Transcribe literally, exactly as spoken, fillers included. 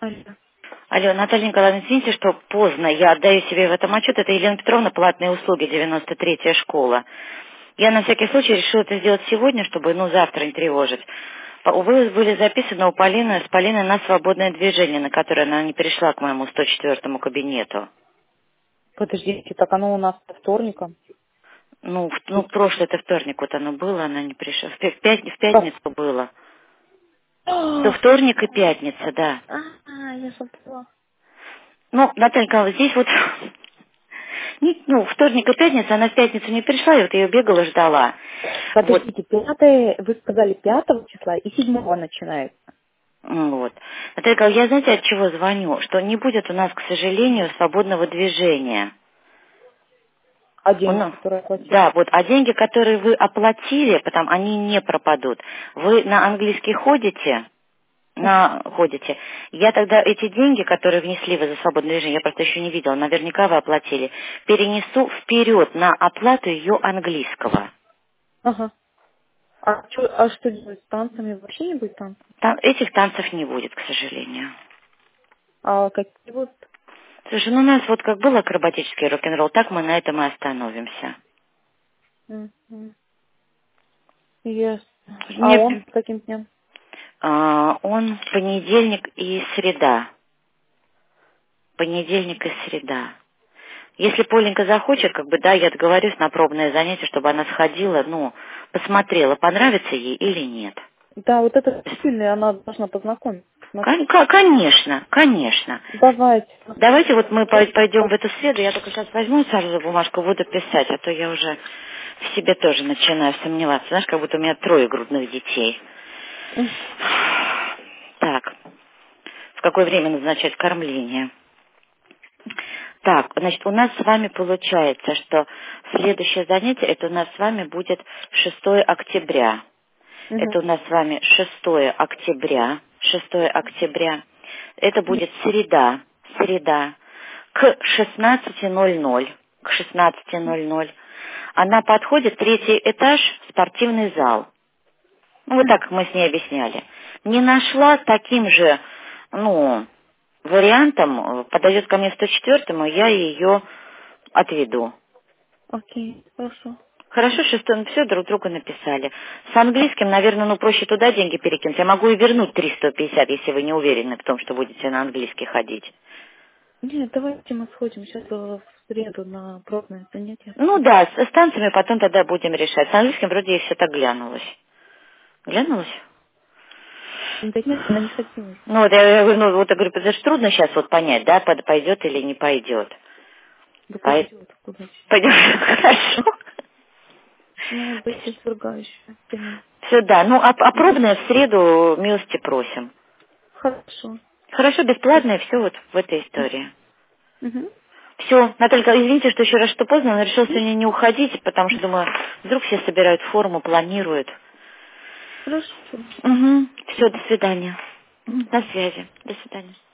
Алло. Алло, Наталья Николаевна, извините, что поздно. Я отдаю себе в этом отчет. Это Елена Петровна, платные услуги, девяносто третья школа. Я на всякий случай решила это сделать сегодня, чтобы, ну, завтра не тревожить. Вы были записаны у Полины, с Полиной на свободное движение, на которое она не перешла к моему сто четвёртому кабинету. Подождите, так оно у нас по вторникам. Ну, в, ну, прошлый это вторник вот оно было, она не пришла. В, пя- в пят- в Как? пятницу было. То А, вторник и пятница, да. а, я забыла. Ну, Наталья Николаевна, здесь вот, не- ну, вторник и пятница, она в пятницу не пришла, и вот я ее бегала, ждала. Вот, Подождите, пятое, вы сказали пятого числа и седьмого начинается. м, вот. Наталья Николаевна, я знаете, от чего звоню? Что не будет у нас, к сожалению, свободного движения. А У деньги, нас- которые оплатили? Да, вот, а деньги, которые вы оплатили, потом они не пропадут. Вы на английский ходите? На ходите. Я тогда эти деньги, которые внесли вы за свободное движение, я просто еще не видела, наверняка вы оплатили, перенесу вперед на оплату ее английского. Ага. А, чё- а что делать с танцами? Вообще не будет танцев? Там этих танцев не будет, к сожалению. А какие вот? Слушай, ну у нас вот как был акробатический рок-н-ролл, так мы на этом и остановимся. Мгм. Ясно. А Мне, он с каким днем? а, он понедельник и среда. Понедельник и среда. Если Поленька захочет, как бы, да, я договорюсь на пробное занятие, чтобы она сходила, ну, посмотрела, понравится ей или нет. Да, вот это сильная, она должна познакомиться. Кон- ко- Конечно, конечно. Давайте. Давайте вот мы пой- пойдем в эту среду, я только сейчас возьму сразу за бумажку, буду писать, а то я уже в себе тоже начинаю сомневаться. Знаешь, как будто у меня трое грудных детей. М. Так, в какое время назначать кормление? Так, значит, у нас с вами получается, что следующее занятие, это у нас с вами будет шестое октября. Мгм. Это у нас с вами шестое октября. шестое октября. Это будет среда. Среда. К шестнадцати ноль ноль. К шестнадцати ноль ноль. Она подходит, третий этаж, спортивный зал. Ну, вот так мы с ней объясняли. Не нашла таким же, ну, вариантом, э, подойдет ко мне сто четвёртому, я ее отведу. Окей, хорошо. Хорошо, что все друг другу написали. С английским, наверное, ну проще туда деньги перекинуть. Я могу и вернуть триста пятьдесят, если вы не уверены в том, что будете на английский ходить. Нет, давайте мы сходим сейчас в среду на пробное занятие. Ну да, с с танцами потом тогда будем решать. С английским вроде ей все так глянулось. Глянулось? Да нет, она не хотела. Ну вот я, я говорю, ну вот я говорю, это же трудно сейчас вот понять, да, под- пойдет или не пойдет. Да Пой- пойдет куда-то. Пойдет, хорошо. Ну, быть свергающая тема. Все, да. Ну, а, а пробное в среду милости просим. Хорошо. Хорошо, бесплатное, все вот в этой истории. Угу. Все, Наталья, извините, что еще раз, что поздно, но решила сегодня не уходить, потому что, думаю, вдруг все собирают форму, планируют. Хорошо. Угу. Все, до свидания. Мгм. На связи. До свидания.